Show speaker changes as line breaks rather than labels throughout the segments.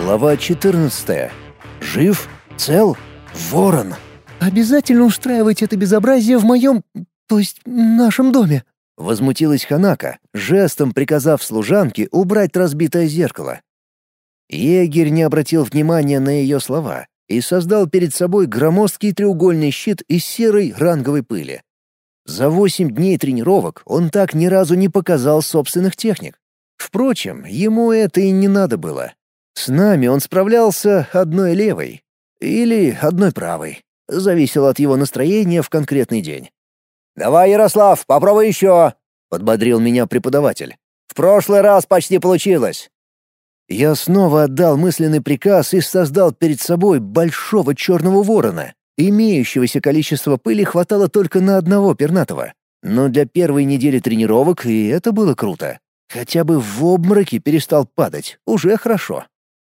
Глава 14. Жив? Цел? Ворон.
«Обязательно устраивайте это безобразие в моем, то есть нашем доме»,
— возмутилась Ханака, жестом приказав служанке убрать разбитое зеркало. Егерь не обратил внимания на ее слова и создал перед собой громоздкий треугольный щит из серой ранговой пыли. За 8 дней тренировок он так ни разу не показал собственных техник. Впрочем, ему это и не надо было. С нами он справлялся одной левой или одной правой. Зависело от его настроения в конкретный день.
«Давай, Ярослав, попробуй еще!» — подбодрил меня преподаватель. «В прошлый раз почти получилось!»
Я снова отдал мысленный приказ и создал перед собой большого черного ворона. Имеющегося количества пыли хватало только на одного пернатого. Но для первой недели тренировок и это было круто. Хотя бы в обмороке перестал падать, уже хорошо.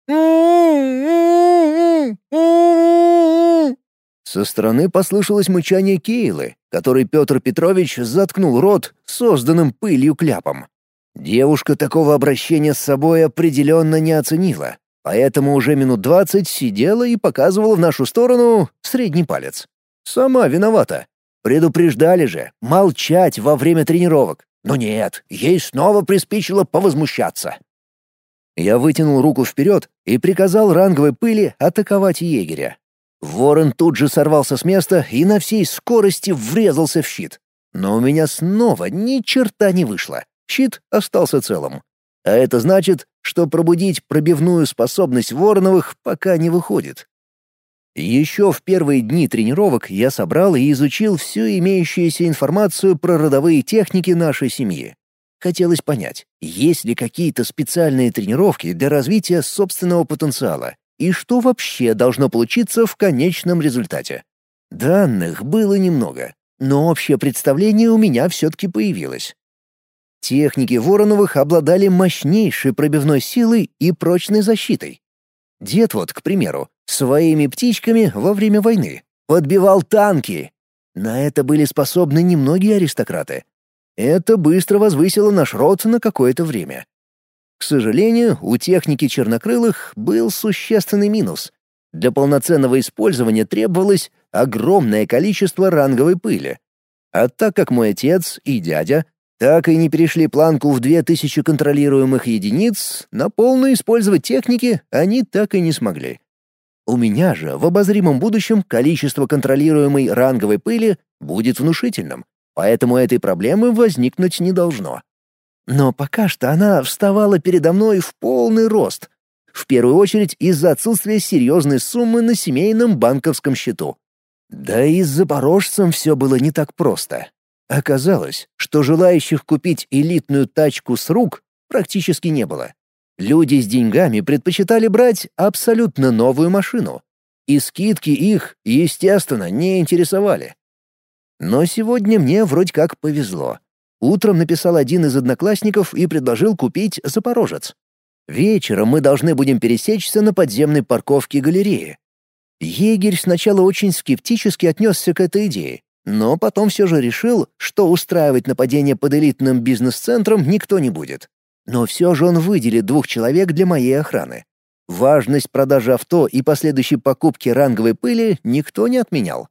Со стороны послышалось мычание Кейлы, который Петр Петрович заткнул рот созданным пылью кляпом. Девушка такого обращения с собой определенно не оценила, поэтому уже минут 20 сидела и показывала в нашу сторону средний палец. Сама виновата. Предупреждали же молчать во время тренировок. Но нет, ей снова приспичило повозмущаться. Я вытянул руку вперед и приказал ранговой пыли атаковать егеря. Ворон тут же сорвался с места и на всей скорости врезался в щит. Но у меня снова ни черта не вышло. Щит остался целым. А это значит, что пробудить пробивную способность Вороновых пока не выходит. Еще в первые дни тренировок я собрал и изучил всю имеющуюся информацию про родовые техники нашей семьи. Хотелось понять, есть ли какие-то специальные тренировки для развития собственного потенциала и что вообще должно получиться в конечном результате. Данных было немного, но общее представление у меня все-таки появилось. Техники Вороновых обладали мощнейшей пробивной силой и прочной защитой. Дед вот, к примеру, своими птичками во время войны подбивал танки. На это были способны немногие аристократы. Это быстро возвысило наш род на какое-то время. К сожалению, у техники чернокрылых был существенный минус. Для полноценного использования требовалось огромное количество ранговой пыли. А так как мой отец и дядя так и не перешли планку в 2000 контролируемых единиц, на полную использовать техники они так и не смогли. У меня же в обозримом будущем количество контролируемой ранговой пыли будет внушительным, поэтому этой проблемы возникнуть не должно. Но пока что она вставала передо мной в полный рост. В первую очередь из-за отсутствия серьезной суммы на семейном банковском счету. Да и с запорожцем все было не так просто. Оказалось, что желающих купить элитную тачку с рук практически не было. Люди с деньгами предпочитали брать абсолютно новую машину. И скидки их, естественно, не интересовали. Но сегодня мне вроде как повезло. Утром написал один из одноклассников и предложил купить «Запорожец». Вечером мы должны будем пересечься на подземной парковке галереи. Егерь сначала очень скептически отнесся к этой идее, но потом все же решил, что устраивать нападение под элитным бизнес-центром никто не будет. Но все же он выделит 2 человек для моей охраны. Важность продажи авто и последующей покупки ранговой пыли никто не отменял.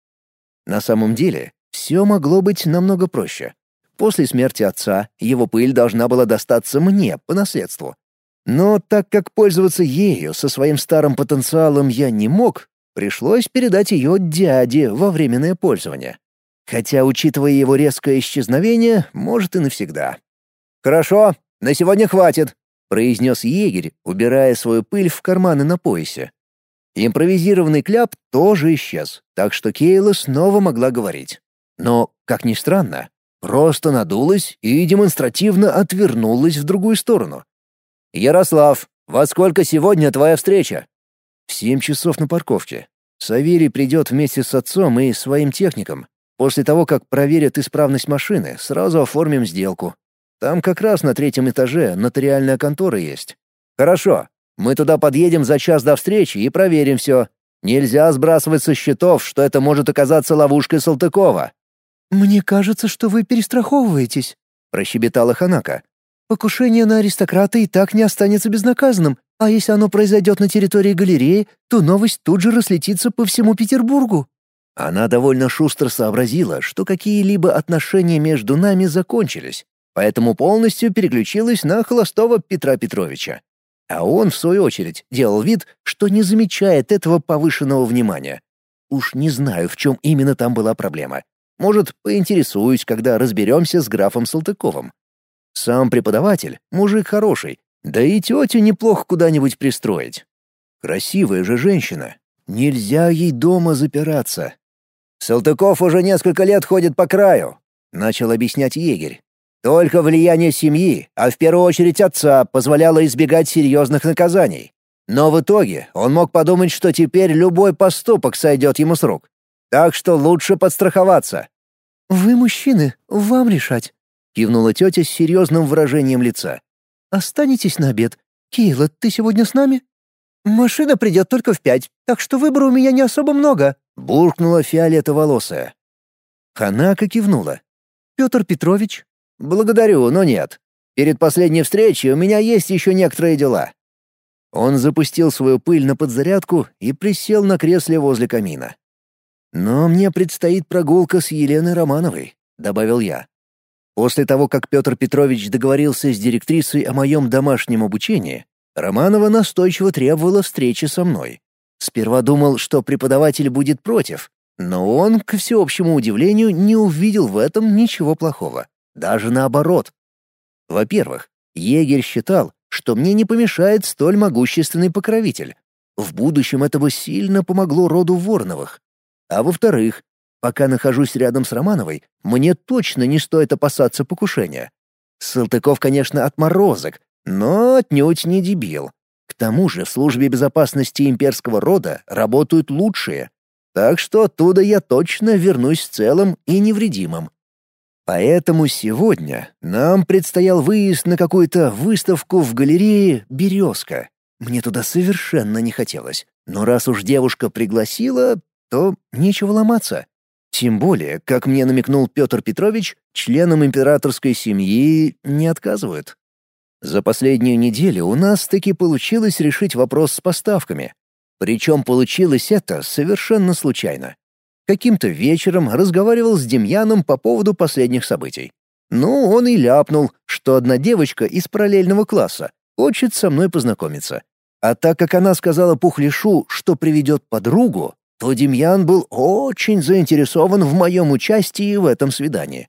На самом деле, все могло быть намного проще. После смерти отца его пыль должна была достаться мне по наследству. Но так как пользоваться ею со своим старым потенциалом я не мог, пришлось передать ее дяде во временное пользование. Хотя, учитывая его резкое исчезновение, может и навсегда.
«Хорошо, на сегодня хватит»,
— произнес егерь, убирая свою пыль в карманы на поясе. Импровизированный кляп тоже исчез, так что Кейла снова могла говорить. Но, как ни странно, просто надулась и демонстративно отвернулась в другую сторону.
«Ярослав, во сколько сегодня твоя встреча?»
В 7 часов на парковке. Савелий придет вместе с отцом и своим техником. После того, как проверят исправность машины, сразу оформим сделку. Там как раз на 3-м этаже нотариальная контора есть.
«Хорошо. Мы туда подъедем за час до встречи и проверим все. Нельзя сбрасывать со счетов, что это может оказаться ловушкой Салтыкова».
«Мне кажется, что вы перестраховываетесь», — прощебетала Ханака. «Покушение на аристократа и так не останется безнаказанным, А если оно произойдет на территории галереи, то новость тут же разлетится по всему Петербургу».
Она довольно шустро сообразила, что какие-либо отношения между нами закончились, поэтому полностью переключилась на холостого Петра Петровича. А он, в свою очередь, делал вид, что не замечает этого повышенного внимания. Уж не знаю, в чем именно там была проблема. Может, поинтересуюсь, когда разберемся с графом Салтыковым. Сам преподаватель — мужик хороший, да и тетю неплохо куда-нибудь пристроить. Красивая же женщина. Нельзя ей дома запираться. «Салтыков уже несколько лет ходит по краю», — начал объяснять егерь. «Только влияние семьи, а в первую очередь отца, позволяло избегать серьезных наказаний. Но в итоге он мог подумать, что теперь любой поступок сойдет ему с рук. Так что лучше подстраховаться».
«Вы мужчины, вам решать», — кивнула тетя с серьезным выражением лица. «Останетесь на обед. Кейла, ты сегодня с нами?» «Машина придет только в 5, так что выбора у меня не особо много», —
буркнула фиолетоволосая. Ханака кивнула.
«Петр Петрович?»
«Благодарю, но нет. Перед последней встречей у меня есть еще некоторые дела». Он запустил свою пыль на подзарядку и присел на кресле возле камина. «Но мне предстоит прогулка с Еленой Романовой», — добавил я. После того, как Петр Петрович договорился с директрисой о моем домашнем обучении, Романова настойчиво требовала встречи со мной. Сперва думал, что преподаватель будет против, но он, к всеобщему удивлению, не увидел в этом ничего плохого. Даже наоборот. Во-первых, егерь считал, что мне не помешает столь могущественный покровитель. В будущем это бы сильно помогло роду Вороновых. А во-вторых, пока нахожусь рядом с Романовой, мне точно не стоит опасаться покушения. Салтыков, конечно, отморозок, но отнюдь не дебил. К тому же в службе безопасности имперского рода работают лучшие. Так что оттуда я точно вернусь целым и невредимым. Поэтому сегодня нам предстоял выезд на какую-то выставку в галерее «Березка». Мне туда совершенно не хотелось. Но раз уж девушка пригласила, то нечего ломаться. Тем более, как мне намекнул Петр Петрович, членам императорской семьи не отказывают. За последнюю неделю у нас таки получилось решить вопрос с поставками. Причем получилось это совершенно случайно. Каким-то вечером разговаривал с Демьяном по поводу последних событий. Ну, он и ляпнул, что одна девочка из параллельного класса хочет со мной познакомиться. А так как она сказала Пухляшу, что приведет подругу, то Демьян был очень заинтересован в моем участии в этом свидании.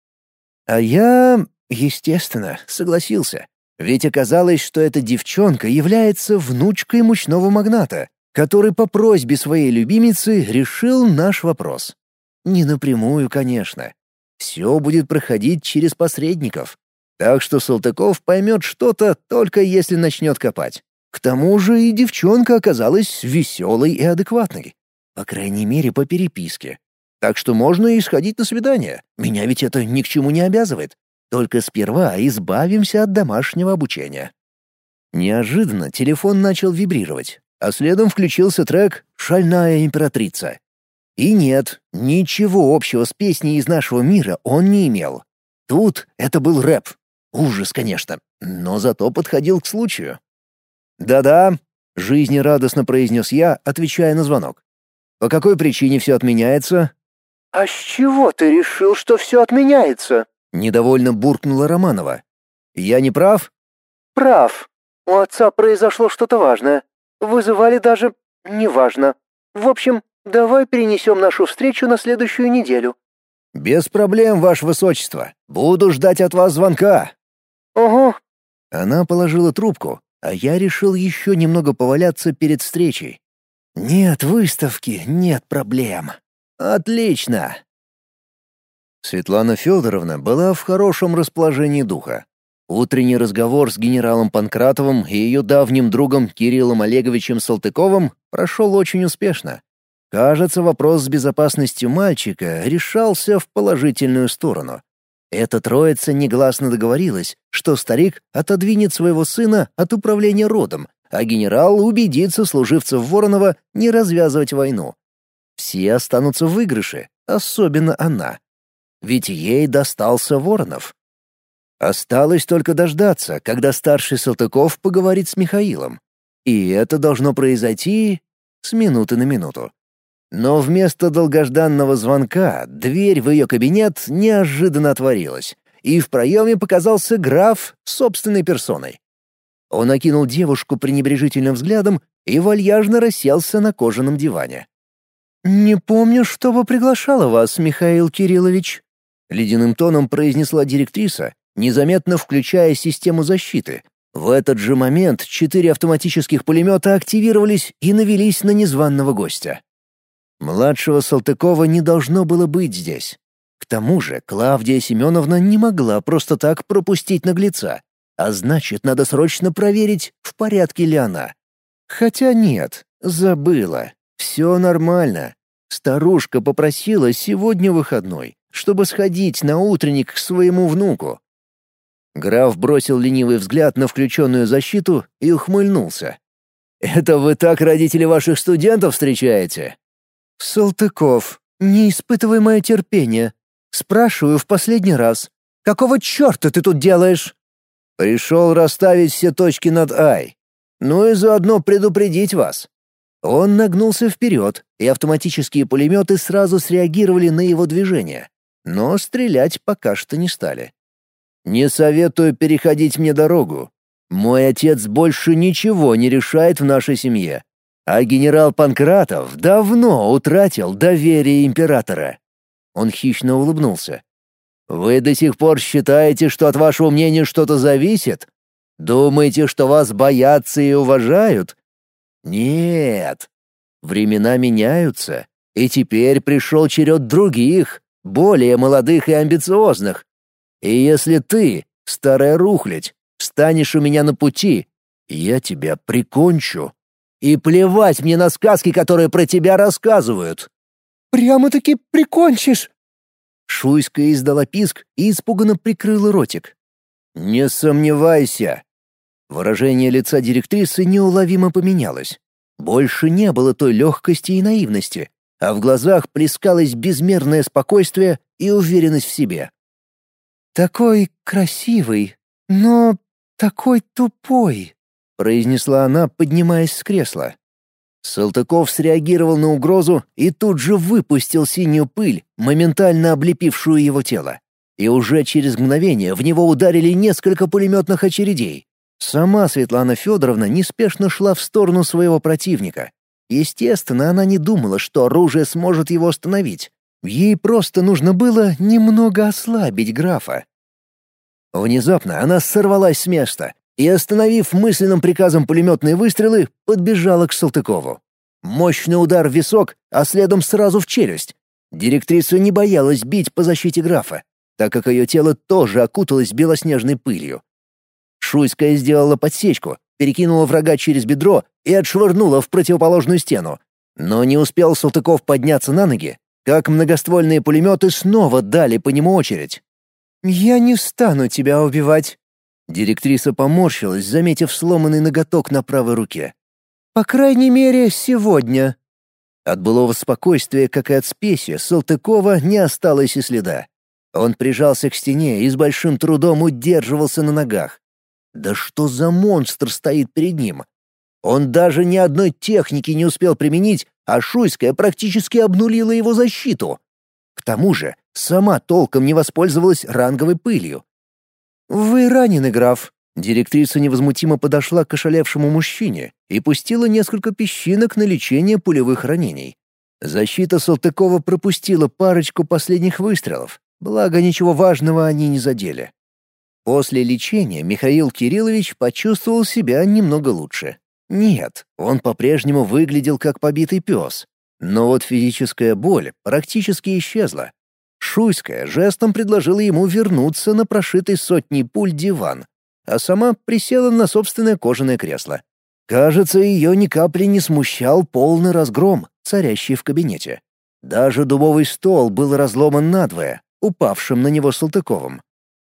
А я, естественно, согласился. Ведь оказалось, что эта девчонка является внучкой мучного магната, который по просьбе своей любимицы решил наш вопрос. Не напрямую, конечно. Все будет проходить через посредников. Так что Салтыков поймет что-то, только если начнет копать. К тому же и девчонка оказалась веселой и адекватной. По крайней мере, по переписке. Так что можно и сходить на свидание. Меня ведь это ни к чему не обязывает. Только сперва избавимся от домашнего обучения. Неожиданно телефон начал вибрировать, а следом включился трек «Шальная императрица». И нет, ничего общего с песней из нашего мира он не имел. Тут это был рэп. Ужас, конечно, но зато подходил к случаю. «Да-да», — жизнерадостно произнес я, отвечая на звонок. «По какой причине все отменяется?»
«А с чего ты решил, что все отменяется?»
— недовольно буркнула Романова. «Я не прав?»
«Прав. У отца произошло что-то важное. Вызывали даже... неважно. В общем, давай перенесем нашу встречу на следующую неделю».
«Без проблем, ваше высочество. Буду ждать от вас звонка».
«Ого».
Она положила трубку, а я решил еще немного поваляться перед встречей. «Нет выставки, нет проблем. Отлично». Светлана Федоровна была в хорошем расположении духа. Утренний разговор с генералом Панкратовым и ее давним другом Кириллом Олеговичем Салтыковым прошел очень успешно. Кажется, вопрос с безопасностью мальчика решался в положительную сторону. Эта троица негласно договорилась, что старик отодвинет своего сына от управления родом, а генерал убедит сослуживцев Воронова не развязывать войну. Все останутся в выигрыше, особенно она. Ведь ей достался Воронов. Осталось только дождаться, когда старший Салтыков поговорит с Михаилом. И это должно произойти с минуты на минуту. Но вместо долгожданного звонка дверь в ее кабинет неожиданно отворилась, и в проеме показался граф собственной персоной. Он окинул девушку пренебрежительным взглядом и вальяжно расселся на кожаном диване.
«Не помню, чтобы приглашала вас, Михаил Кириллович», — ледяным тоном произнесла директриса, незаметно включая систему защиты.
В этот же момент 4 автоматических пулемета активировались и навелись на незваного гостя. Младшего Салтыкова не должно было быть здесь. К тому же Клавдия Семеновна не могла просто так пропустить наглеца, а значит, надо срочно проверить, в порядке ли она. Хотя нет, забыла. Все нормально. Старушка попросила сегодня выходной, чтобы сходить на утренник к своему внуку. Граф бросил ленивый взгляд на включенную защиту и ухмыльнулся. «Это вы так родителей ваших студентов встречаете?»
«Салтыков, не испытывай мое терпение. Спрашиваю в последний раз. Какого черта ты тут делаешь?»
«Пришел расставить все точки над «и». Ну и заодно предупредить вас». Он нагнулся вперед, и автоматические пулеметы сразу среагировали на его движение, но стрелять пока что не стали. «Не советую переходить мне дорогу. Мой отец больше ничего не решает в нашей семье, а генерал Панкратов давно утратил доверие императора». Он хищно улыбнулся. «Вы до сих пор считаете, что от вашего мнения что-то зависит? Думаете, что вас боятся и уважают? Нет. Времена меняются, и теперь пришел черед других, более молодых и амбициозных. И если ты, старая рухлядь, встанешь у меня на пути, я тебя прикончу. И плевать мне на сказки, которые про тебя рассказывают».
«Прямо-таки прикончишь?»
Шуйская издала писк и испуганно прикрыла ротик. «Не сомневайся». Выражение лица директрисы неуловимо поменялось. Больше не было той легкости и наивности, а в глазах плескалось безмерное спокойствие и уверенность в себе.
«Такой красивый, но такой тупой», — произнесла она, поднимаясь с кресла.
Салтыков среагировал на угрозу и тут же выпустил синюю пыль, моментально облепившую его тело. И уже через мгновение в него ударили несколько пулеметных очередей. Сама Светлана Федоровна неспешно шла в сторону своего противника. Естественно, она не думала, что оружие сможет его остановить. Ей просто нужно было немного ослабить графа. Внезапно она сорвалась с места и, остановив мысленным приказом пулеметные выстрелы, подбежала к Салтыкову. Мощный удар в висок, а следом сразу в челюсть. Директриса не боялась бить по защите графа, так как ее тело тоже окуталось белоснежной пылью. Шуйская сделала подсечку, перекинула врага через бедро и отшвырнула в противоположную стену. Но не успел Салтыков подняться на ноги, как многоствольные пулеметы снова дали по нему очередь.
«Я не стану тебя убивать», —
директриса поморщилась, заметив сломанный ноготок на правой руке.
«по крайней мере, сегодня».
От былого спокойствия, как и от спеси, Салтыкова не осталось и следа. Он прижался к стене и с большим трудом удерживался на ногах. Да что за монстр стоит перед ним? Он даже ни одной техники не успел применить, а Шуйская практически обнулила его защиту. К тому же сама толком не воспользовалась ранговой пылью.
«Вы ранены, граф».
Директриса невозмутимо подошла к ошалевшему мужчине и пустила несколько песчинок на лечение пулевых ранений. Защита Салтыкова пропустила парочку последних выстрелов, благо ничего важного они не задели. После лечения Михаил Кириллович почувствовал себя немного лучше. Нет, он по-прежнему выглядел как побитый пес. Но вот физическая боль практически исчезла. Шуйская жестом предложила ему вернуться на прошитый сотней пуль диван, а сама присела на собственное кожаное кресло. Кажется, ее ни капли не смущал полный разгром, царящий в кабинете. Даже дубовый стол был разломан надвое, упавшим на него Салтыковым.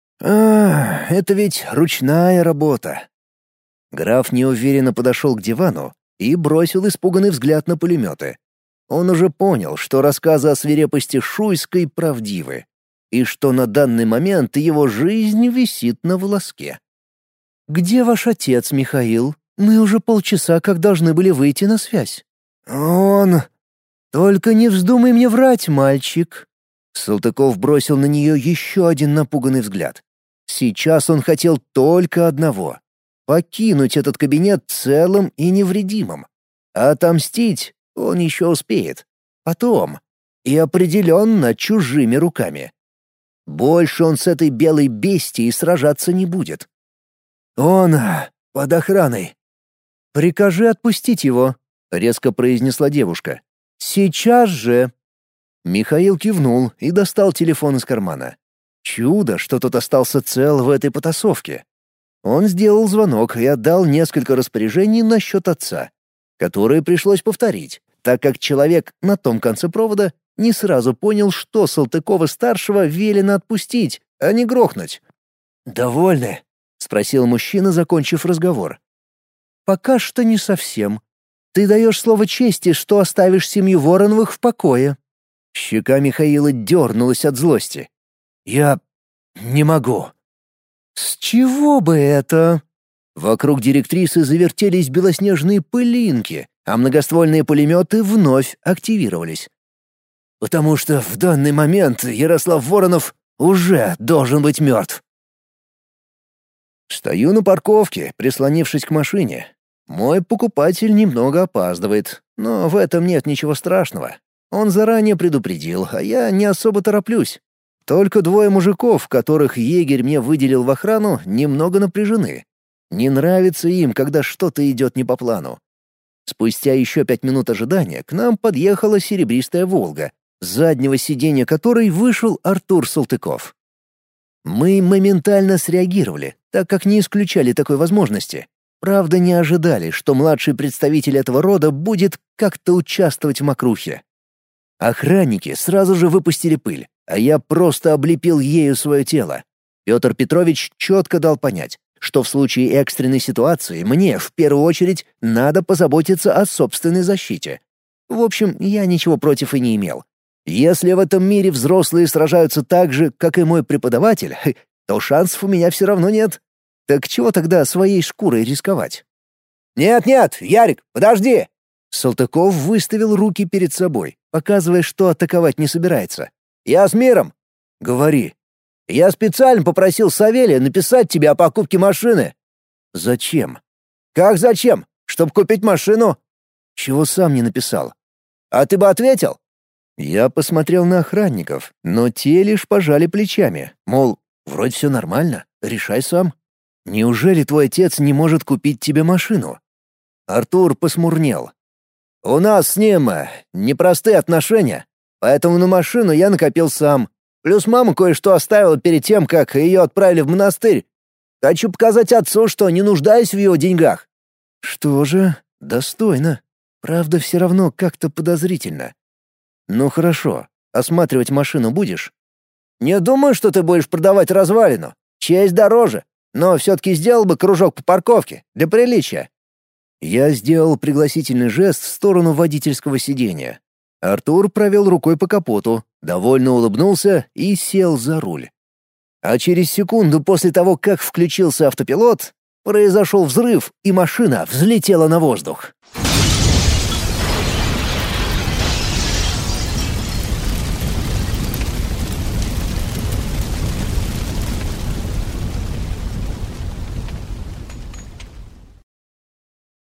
Это ведь ручная работа. Граф неуверенно подошел к дивану и бросил испуганный взгляд на пулеметы. Он уже понял, что рассказы о свирепости Шуйской правдивы, и что на данный момент его жизнь висит на волоске.
«Где ваш отец, Михаил? Мы уже полчаса как должны были выйти на связь». «Он...» «Только не вздумай мне врать, мальчик». Салтыков бросил на нее еще один напуганный взгляд. Сейчас он хотел только одного — покинуть этот кабинет целым и невредимым. А отомстить он еще успеет. Потом. И определенно чужими руками. Больше он с этой белой бестией сражаться не будет. «Он под охраной». «Прикажи отпустить его», — резко произнесла девушка. «Сейчас же!» Михаил кивнул и достал телефон из кармана. Чудо, что тот остался цел в этой потасовке. Он сделал звонок и отдал несколько распоряжений насчет отца, которые пришлось повторить, так как человек на том конце провода не сразу понял, что Салтыкова-старшего велено отпустить, а не грохнуть. «Довольны?» — спросил мужчина, закончив разговор. «Пока что не совсем. Ты даешь слово чести, что оставишь семью Вороновых в покое». Щека Михаила дернулась от злости. «Я не могу». «С чего бы это?» Вокруг директрисы завертелись белоснежные пылинки, а многоствольные пулеметы вновь активировались. «Потому что в данный момент Ярослав Воронов уже должен быть мертв». Стою на парковке, прислонившись к машине. Мой покупатель немного опаздывает, но в этом нет ничего страшного. Он заранее предупредил, а я не особо тороплюсь. Только двое мужиков, которых егерь мне выделил в охрану, немного напряжены. Не нравится им, когда что-то идет не по плану. Спустя еще 5 минут ожидания к нам подъехала серебристая «Волга», с заднего сиденья которой вышел Артур Салтыков. Мы моментально среагировали, так как не исключали такой возможности. Правда, не ожидали, что младший представитель этого рода будет как-то участвовать в мокрухе. Охранники сразу же выпустили пыль, а я просто облепил ею свое тело. Петр Петрович четко дал понять, что в случае экстренной ситуации мне, в первую очередь, надо позаботиться о собственной защите. В общем, я ничего против и не имел. Если в этом мире взрослые сражаются так же, как и мой преподаватель, то шансов у меня все равно нет. Так чего тогда своей шкурой рисковать? «Нет-нет, Ярик, подожди!» Салтыков выставил руки перед собой, показывая, что атаковать не собирается. «Я с миром!» «Говори!» «Я специально попросил Савелия написать тебе о покупке машины». «Зачем?» «Как зачем? Чтоб купить машину?» «Чего сам не написал?» «А ты бы ответил?» Я посмотрел на охранников, но те лишь пожали плечами, мол, вроде все нормально, решай сам. Неужели твой отец не может купить тебе машину? Артур посмурнел. У нас с ним непростые отношения, поэтому на машину я накопил сам. Плюс мама кое-что оставила перед тем, как ее отправили в монастырь. Хочу показать отцу, что не нуждаюсь в его деньгах. Что же, достойно. Правда, все равно как-то подозрительно. Ну хорошо, осматривать машину будешь? Не думаю, что ты будешь продавать развалину. Честь дороже. Но все-таки сделал бы кружок по парковке, для приличия. Я сделал пригласительный жест в сторону водительского сиденья. Артур провел рукой по капоту, довольно улыбнулся и сел за руль. А через секунду после того, как включился автопилот, произошел взрыв, и машина взлетела на воздух.